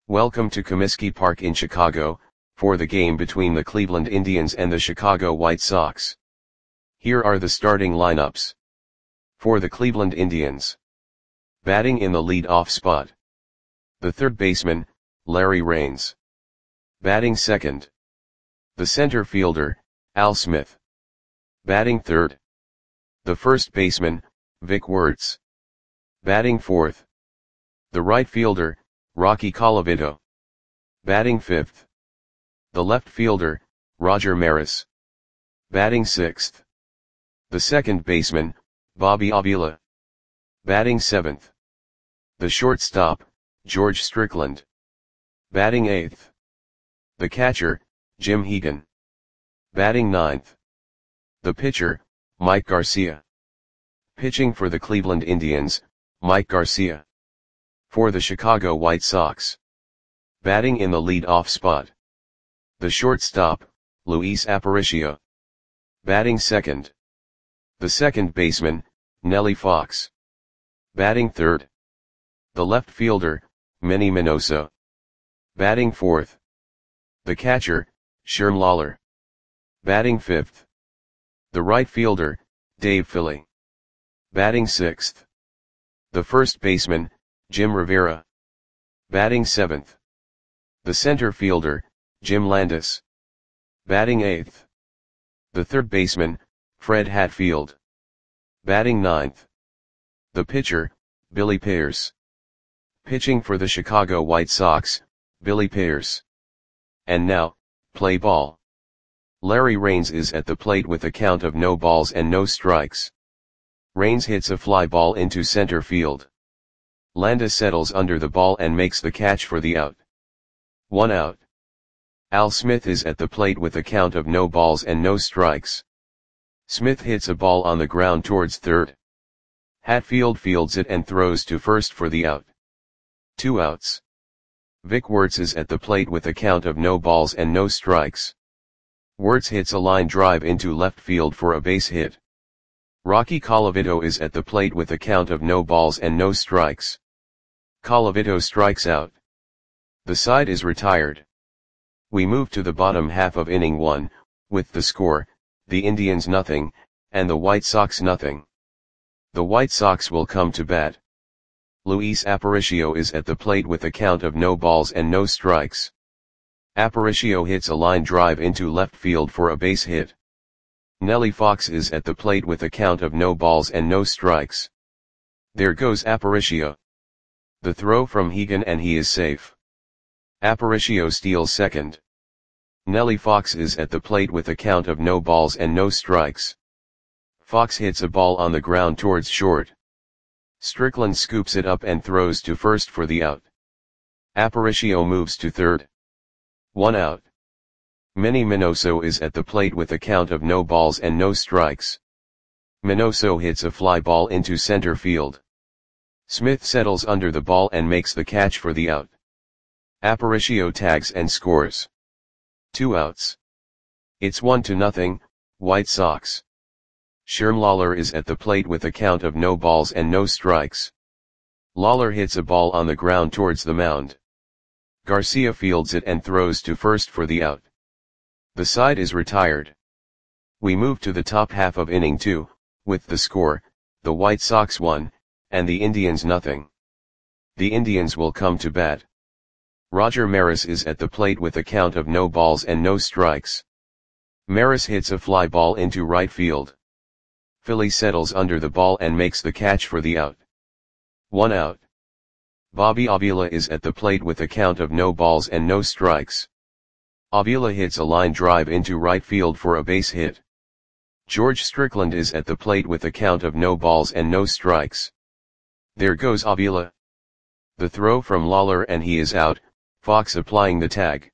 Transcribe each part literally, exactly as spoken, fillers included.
Welcome to Comiskey Park in Chicago, for the game between the Cleveland Indians and the Chicago White Sox. Here are the starting lineups. For the Cleveland Indians. Batting in the lead-off spot. The third baseman, Larry Raines. Batting second. The center fielder, Al Smith. Batting third. The first baseman, Vic Wertz. Batting fourth. The right fielder, Rocky Colavito. Batting fifth. The left fielder, Roger Maris. Batting sixth. The second baseman, Bobby Avila. Batting seventh. The shortstop, George Strickland. Batting eighth. The catcher, Jim Hegan. Batting ninth. The pitcher, Mike Garcia. Pitching for the Cleveland Indians, Mike Garcia. For the Chicago White Sox. Batting in the lead-off spot. The shortstop, Luis Aparicio. Batting second. The second baseman, Nellie Fox. Batting third. The left fielder, Manny Minoso. Batting fourth. The catcher, Sherm Lawler. Batting fifth. The right fielder, Dave Philly. Batting sixth. The first baseman, Jim Rivera. Batting seventh. The center fielder, Jim Landis. Batting eighth. The third baseman, Fred Hatfield. Batting ninth. The pitcher, Billy Pierce. Pitching for the Chicago White Sox, Billy Pierce. And now, play ball. Larry Raines is at the plate with a count of no balls and no strikes. Raines hits a fly ball into center field. Landis settles under the ball and makes the catch for the out. One out. Al Smith is at the plate with a count of no balls and no strikes. Smith hits a ball on the ground towards third. Hatfield fields it and throws to first for the out. Two outs. Vic Wertz is at the plate with a count of no balls and no strikes. Wertz hits a line drive into left field for a base hit. Rocky Colavito is at the plate with a count of no balls and no strikes. Colavito strikes out. The side is retired. We move to the bottom half of inning one, with the score, the Indians nothing, and the White Sox nothing. The White Sox will come to bat. Luis Aparicio is at the plate with a count of no balls and no strikes. Aparicio hits a line drive into left field for a base hit. Nellie Fox is at the plate with a count of no balls and no strikes. There goes Aparicio. The throw from Hegan and he is safe. Aparicio steals second. Nellie Fox is at the plate with a count of no balls and no strikes. Fox hits a ball on the ground towards short. Strickland scoops it up and throws to first for the out. Aparicio moves to third. One out. Manny Minoso is at the plate with a count of no balls and no strikes. Minoso hits a fly ball into center field. Smith settles under the ball and makes the catch for the out. Aparicio tags and scores. Two outs. It's one to nothing, White Sox. Sherm Lawler is at the plate with a count of no balls and no strikes. Lawler hits a ball on the ground towards the mound. Garcia fields it and throws to first for the out. The side is retired. We move to the top half of inning two, with the score, the White Sox one, and the Indians nothing. The Indians will come to bat. Roger Maris is at the plate with a count of no balls and no strikes. Maris hits a fly ball into right field. Philly settles under the ball and makes the catch for the out. One out. Bobby Avila is at the plate with a count of no balls and no strikes. Avila hits a line drive into right field for a base hit. George Strickland is at the plate with a count of no balls and no strikes. There goes Avila. The throw from Lawler and he is out, Fox applying the tag.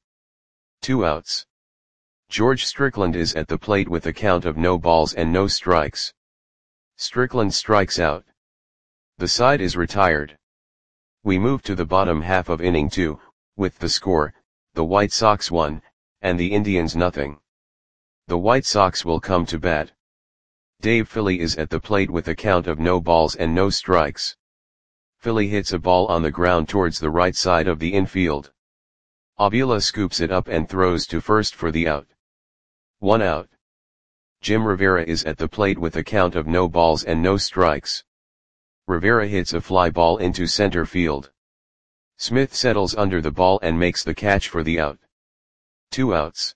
Two outs. George Strickland is at the plate with a count of no balls and no strikes. Strickland strikes out. The side is retired. We move to the bottom half of inning two, with the score, the White Sox one, and the Indians nothing. The White Sox will come to bat. Dave Philly is at the plate with a count of no balls and no strikes. Philly hits a ball on the ground towards the right side of the infield. Avila scoops it up and throws to first for the out. One out. Jim Rivera is at the plate with a count of no balls and no strikes. Rivera hits a fly ball into center field. Smith settles under the ball and makes the catch for the out. Two outs.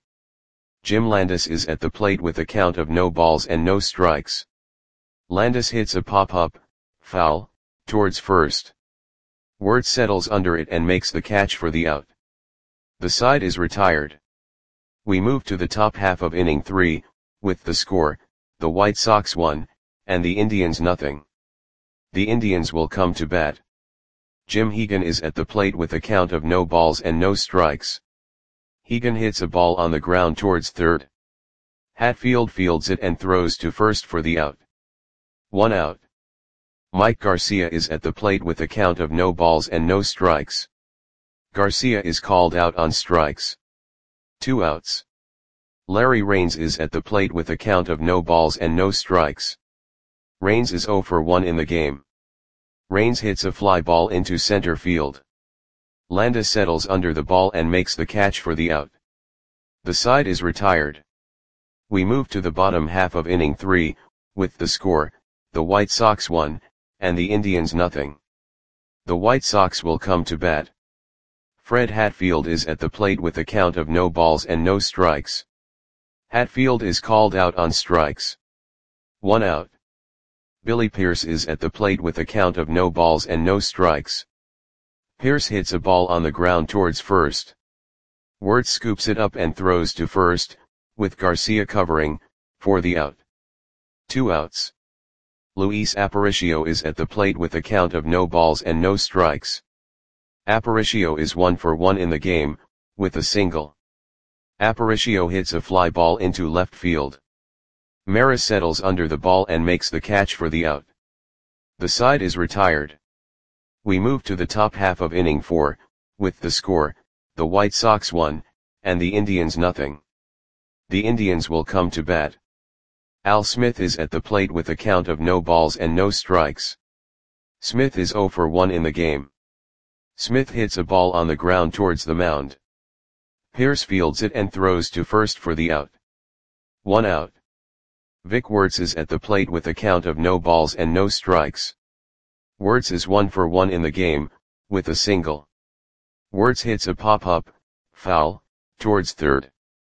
Jim Landis is at the plate with a count of no balls and no strikes. Landis hits a pop-up, foul, towards first. Wirtz settles under it and makes the catch for the out. The side is retired. We move to the top half of inning three, with the score, the White Sox one, and the Indians nothing. The Indians will come to bat. Jim Hegan is at the plate with a count of no balls and no strikes. Hegan hits a ball on the ground towards third. Hatfield fields it and throws to first for the out. One out. Mike Garcia is at the plate with a count of no balls and no strikes. Garcia is called out on strikes. Two outs. Larry Raines is at the plate with a count of no balls and no strikes. Raines is oh for one in the game. Raines hits a fly ball into center field. Landis settles under the ball and makes the catch for the out. The side is retired. We move to the bottom half of inning three, with the score, the White Sox one, and the Indians nothing. The White Sox will come to bat. Fred Hatfield is at the plate with a count of no balls and no strikes. Hatfield is called out on strikes. One out. Billy Pierce is at the plate with a count of no balls and no strikes. Pierce hits a ball on the ground towards first. Wirtz scoops it up and throws to first, with Garcia covering, for the out. Two outs. Luis Aparicio is at the plate with a count of no balls and no strikes. Aparicio is one for one in the game, with a single. Aparicio hits a fly ball into left field. Maris settles under the ball and makes the catch for the out. The side is retired. We move to the top half of inning four, with the score, the White Sox one, and the Indians nothing. The Indians will come to bat. Al Smith is at the plate with a count of no balls and no strikes. Smith is oh for one in the game. Smith hits a ball on the ground towards the mound. Pierce fields it and throws to first for the out. One out. Vic Wirtz is at the plate with a count of no balls and no strikes. Wirtz is one for one in the game, with a single. Wirtz hits a pop-up, foul, towards third.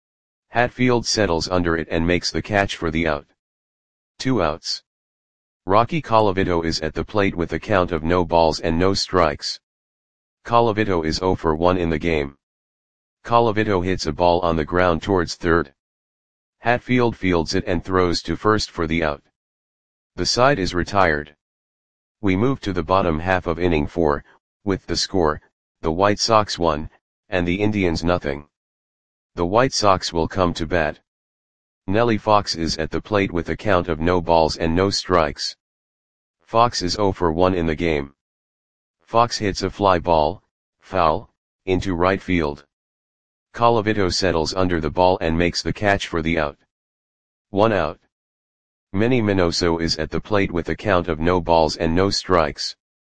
Hatfield settles under it and makes the catch for the out. Two outs. Rocky Colavito is at the plate with a count of no balls and no strikes. Colavito is oh for one in the game. Colavito hits a ball on the ground towards third. Hatfield fields it and throws to first for the out. The side is retired. We move to the bottom half of inning four, with the score, the White Sox one, and the Indians nothing. The White Sox will come to bat. Nellie Fox is at the plate with a count of no balls and no strikes. Fox is oh for one in the game. Fox hits a fly ball, foul, into right field. Colavito settles under the ball and makes the catch for the out. One out. Manny Minoso is at the plate with a count of no balls and no strikes.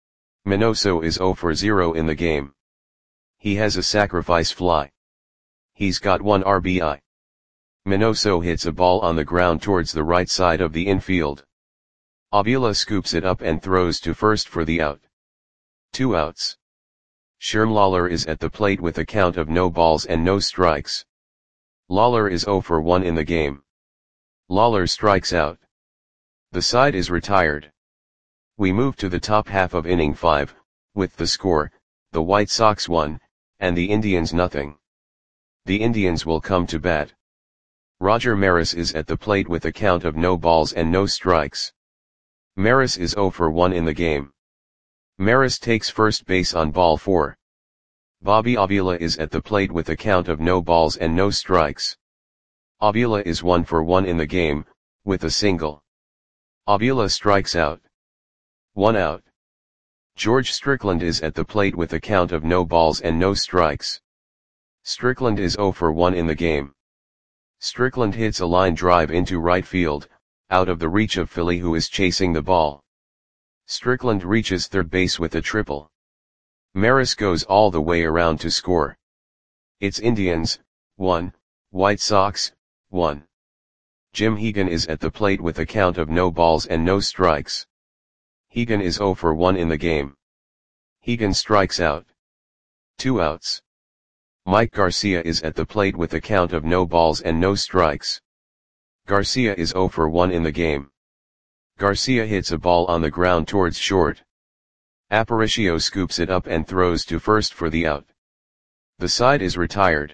Minoso is oh for zero in the game. He has a sacrifice fly. He's got one R B I. Minoso hits a ball on the ground towards the right side of the infield. Avila scoops it up and throws to first for the out. Two outs. Sherm Lawler is at the plate with a count of no balls and no strikes. Lawler is oh for one in the game. Lawler strikes out. The side is retired. We move to the top half of inning five, with the score, the White Sox one, and the Indians nothing. The Indians will come to bat. Roger Maris is at the plate with a count of no balls and no strikes. Maris is oh for one in the game. Maris takes first base on ball four. Bobby Avila is at the plate with a count of no balls and no strikes. Avila is one for one in the game, with a single. Avila strikes out. One out. George Strickland is at the plate with a count of no balls and no strikes. Strickland is oh for one in the game. Strickland hits a line drive into right field, out of the reach of Philly, who is chasing the ball. Strickland reaches third base with a triple. Maris goes all the way around to score. It's Indians, one, White Sox, one. Jim Hegan is at the plate with a count of no balls and no strikes. Hegan is zero for one in the game. Hegan strikes out. Two outs. Mike Garcia is at the plate with a count of no balls and no strikes. Garcia is zero for one in the game. Garcia hits a ball on the ground towards short. Aparicio scoops it up and throws to first for the out. The side is retired.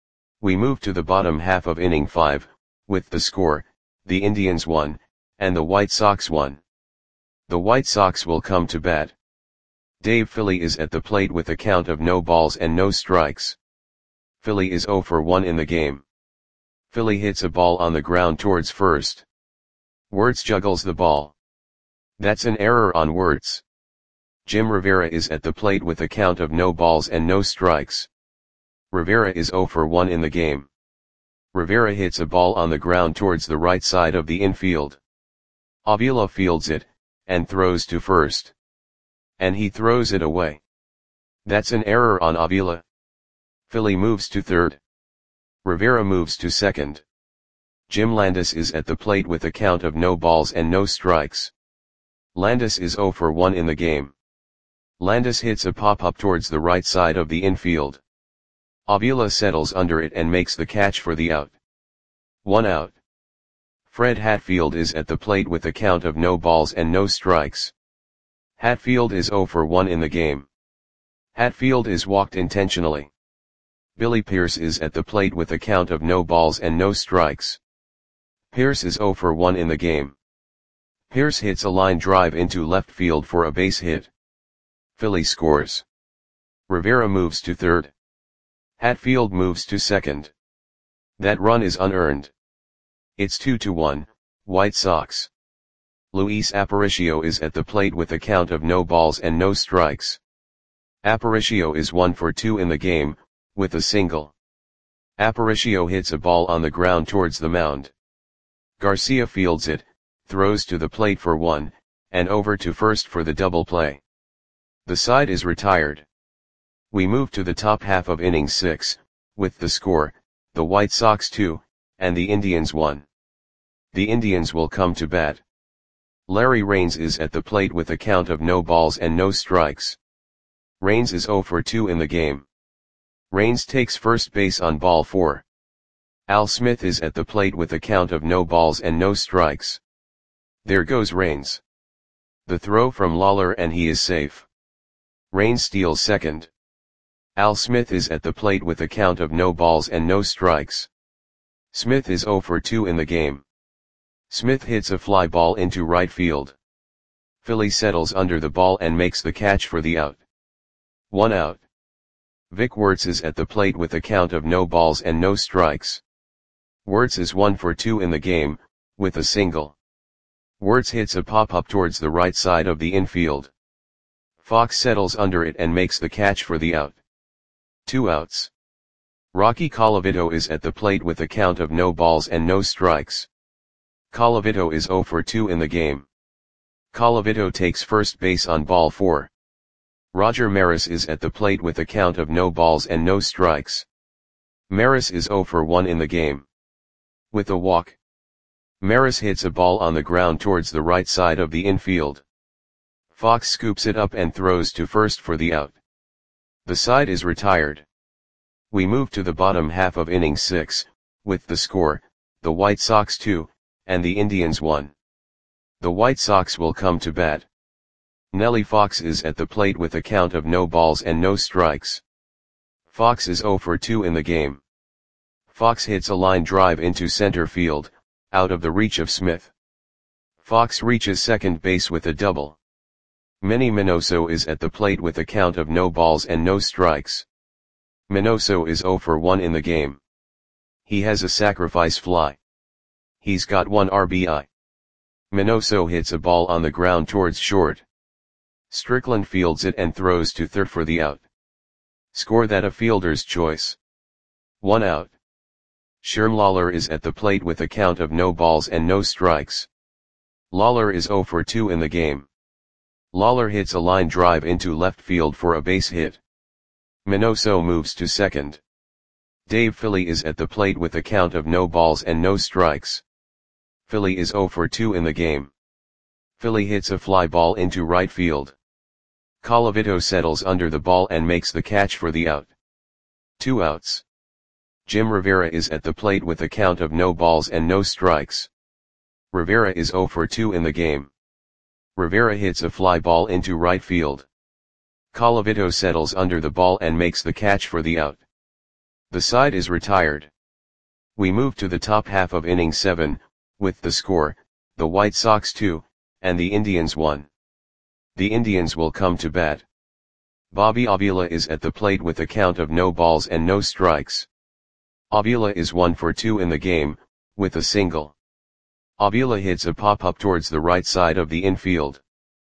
We move to the bottom half of inning five, with the score, the Indians won, and the White Sox won. The White Sox will come to bat. Dave Philly is at the plate with a count of no balls and no strikes. Philly is zero for one in the game. Philly hits a ball on the ground towards first. Wirtz juggles the ball. That's an error on Wirtz. Jim Rivera is at the plate with a count of no balls and no strikes. Rivera is zero for one in the game. Rivera hits a ball on the ground towards the right side of the infield. Avila fields it, and throws to first. And he throws it away. That's an error on Avila. Philly moves to third. Rivera moves to second. Jim Landis is at the plate with a count of no balls and no strikes. Landis is zero for one in the game. Landis hits a pop-up towards the right side of the infield. Avila settles under it and makes the catch for the out. One out. Fred Hatfield is at the plate with a count of no balls and no strikes. Hatfield is zero for one in the game. Hatfield is walked intentionally. Billy Pierce is at the plate with a count of no balls and no strikes. Pierce is zero for one in the game. Pierce hits a line drive into left field for a base hit. Philly scores. Rivera moves to third. Hatfield moves to second. That run is unearned. It's two to one, White Sox. Luis Aparicio is at the plate with a count of no balls and no strikes. Aparicio is one for two in the game, with a single. Aparicio hits a ball on the ground towards the mound. Garcia fields it, throws to the plate for one, and over to first for the double play. The side is retired. We move to the top half of inning six, with the score, the White Sox two, and the Indians one. The Indians will come to bat. Larry Raines is at the plate with a count of no balls and no strikes. Raines is zero for two in the game. Raines takes first base on ball four. Al Smith is at the plate with a count of no balls and no strikes. There goes Raines. The throw from Lawler and he is safe. Raines steals second. Al Smith is at the plate with a count of no balls and no strikes. Smith is zero for two in the game. Smith hits a fly ball into right field. Philly settles under the ball and makes the catch for the out. One out. Vic Wirtz is at the plate with a count of no balls and no strikes. Wirtz is one for two in the game, with a single. Wirtz hits a pop-up towards the right side of the infield. Fox settles under it and makes the catch for the out. Two outs. Rocky Colavito is at the plate with a count of no balls and no strikes. Colavito is zero for two in the game. Colavito takes first base on ball four. Roger Maris is at the plate with a count of no balls and no strikes. Maris is zero for one in the game. With a walk. Maris hits a ball on the ground towards the right side of the infield. Fox scoops it up and throws to first for the out. The side is retired. We move to the bottom half of inning six, with the score, the White Sox two, and the Indians one. The White Sox will come to bat. Nellie Fox is at the plate with a count of no balls and no strikes. Fox is zero for two in the game. Fox hits a line drive into center field, out of the reach of Smith. Fox reaches second base with a double. Manny Minoso is at the plate with a count of no balls and no strikes. Minoso is zero for one in the game. He has a sacrifice fly. He's got one R B I. Minoso hits a ball on the ground towards short. Strickland fields it and throws to third for the out. Score that a fielder's choice. One out. Sherm Lawler is at the plate with a count of no balls and no strikes. Lawler is zero for two in the game. Lawler hits a line drive into left field for a base hit. Minoso moves to second. Dave Philly is at the plate with a count of no balls and no strikes. Philly is zero for two in the game. Philly hits a fly ball into right field. Colavito settles under the ball and makes the catch for the out. Two outs. Jim Rivera is at the plate with a count of no balls and no strikes. Rivera is zero for two in the game. Rivera hits a fly ball into right field. Colavito settles under the ball and makes the catch for the out. The side is retired. We move to the top half of inning seven, with the score, the White Sox two, and the Indians one. The Indians will come to bat. Bobby Avila is at the plate with a count of no balls and no strikes. Avila is one for two in the game, with a single. Avila hits a pop-up towards the right side of the infield.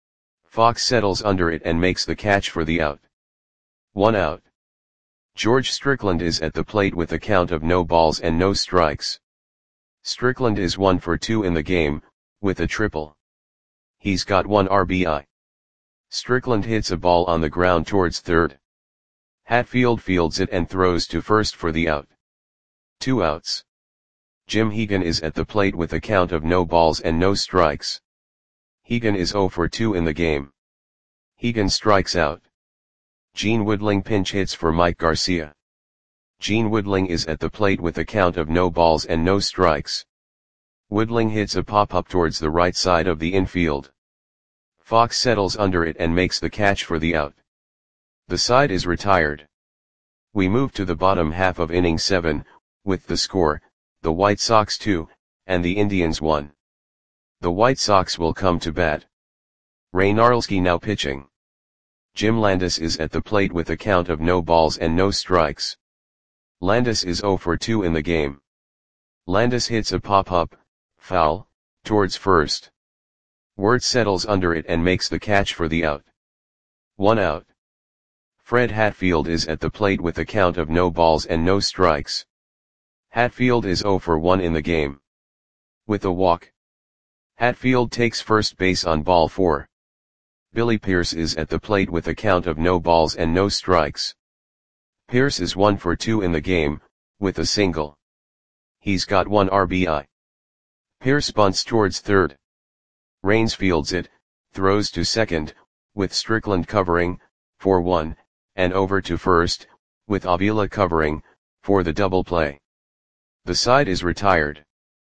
Fox settles under it and makes the catch for the out. One out. George Strickland is at the plate with a count of no balls and no strikes. Strickland is one for two in the game, with a triple. He's got one R B I. Strickland hits a ball on the ground towards third. Hatfield fields it and throws to first for the out. Two outs. Jim Hegan is at the plate with a count of no balls and no strikes. Hegan is zero for two in the game. Hegan strikes out. Gene Woodling pinch hits for Mike Garcia. Gene Woodling is at the plate with a count of no balls and no strikes. Woodling hits a pop-up towards the right side of the infield. Fox settles under it and makes the catch for the out. The side is retired. We move to the bottom half of inning seven, with the score, the White Sox two, and the Indians one. The White Sox will come to bat. Ray Narlski now pitching. Jim Landis is at the plate with a count of no balls and no strikes. Landis is zero for two in the game. Landis hits a pop-up, foul, towards first. Wirtz settles under it and makes the catch for the out. One out. Fred Hatfield is at the plate with a count of no balls and no strikes. Hatfield is zero for one in the game. With a walk. Hatfield takes first base on ball four. Billy Pierce is at the plate with a count of no balls and no strikes. Pierce is one for two in the game, with a single. He's got one R B I. Pierce bunts towards third. Raines fields it, throws to second, with Strickland covering, for one, and over to first, with Avila covering, for the double play. The side is retired.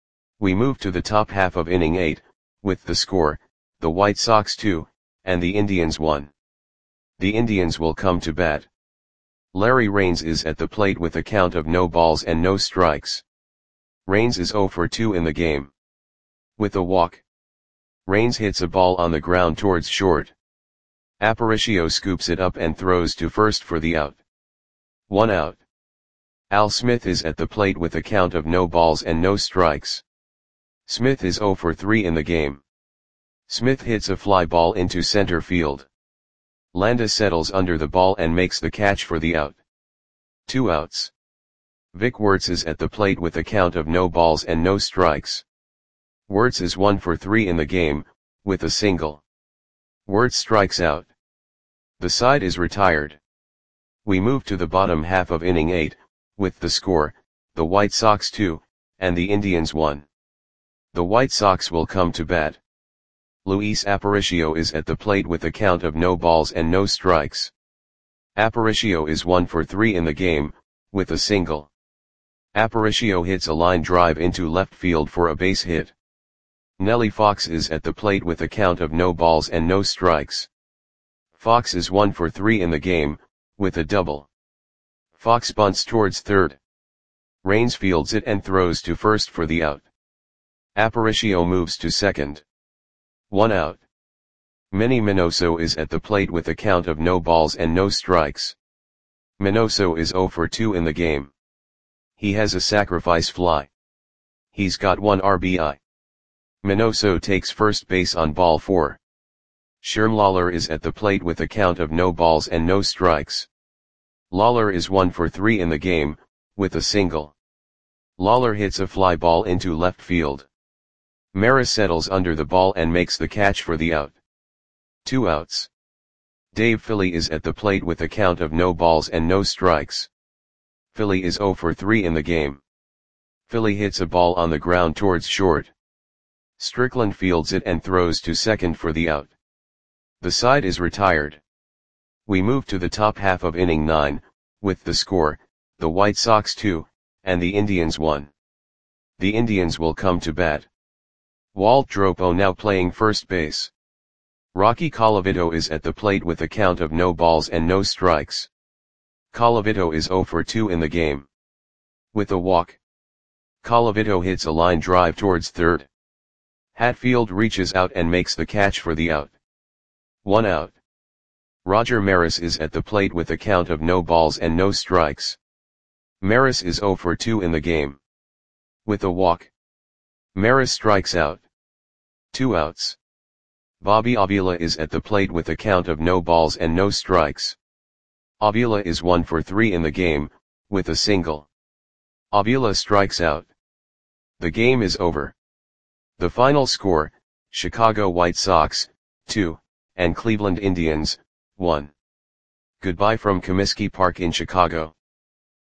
We move to the top half of inning eight, with the score, the White Sox two, and the Indians one. The Indians will come to bat. Larry Raines is at the plate with a count of no balls and no strikes. Raines is zero for two in the game. With a walk. Raines hits a ball on the ground towards short. Aparicio scoops it up and throws to first for the out. One out. Al Smith is at the plate with a count of no balls and no strikes. Smith is zero for three in the game. Smith hits a fly ball into center field. Landis settles under the ball and makes the catch for the out. Two outs. Vic Wirtz is at the plate with a count of no balls and no strikes. Wirtz is one for three in the game, with a single. Wirtz strikes out. The side is retired. We move to the bottom half of inning eight, with the score, the White Sox two, and the Indians one. The White Sox will come to bat. Luis Aparicio is at the plate with a count of no balls and no strikes. Aparicio is one for three in the game, with a single. Aparicio hits a line drive into left field for a base hit. Nellie Fox is at the plate with a count of no balls and no strikes. Fox is one for three in the game, with a double. Fox bunts towards third. Raines fields it and throws to first for the out. Aparicio moves to second. One out. Manny Minoso is at the plate with a count of no balls and no strikes. Minoso is zero for two in the game. He has a sacrifice fly. He's got one R B I. Minoso takes first base on ball four. Sherm Lawler is at the plate with a count of no balls and no strikes. Lawler is one for three in the game, with a single. Lawler hits a fly ball into left field. Maris settles under the ball and makes the catch for the out. Two outs. Dave Philly is at the plate with a count of no balls and no strikes. Philly is zero for three in the game. Philly hits a ball on the ground towards short. Strickland fields it and throws to second for the out. The side is retired. We move to the top half of inning nine, with the score, the White Sox two, and the Indians one. The Indians will come to bat. Walt Dropo now playing first base. Rocky Colavito is at the plate with a count of no balls and no strikes. Colavito is zero for two in the game. With a walk. Colavito hits a line drive towards third. Hatfield reaches out and makes the catch for the out. One out. Roger Maris is at the plate with a count of no balls and no strikes. Maris is zero for two in the game. With a walk. Maris strikes out. Two outs. Bobby Avila is at the plate with a count of no balls and no strikes. Avila is one for three in the game, with a single. Avila strikes out. The game is over. The final score, Chicago White Sox, two, and Cleveland Indians, one. Goodbye from Comiskey Park in Chicago.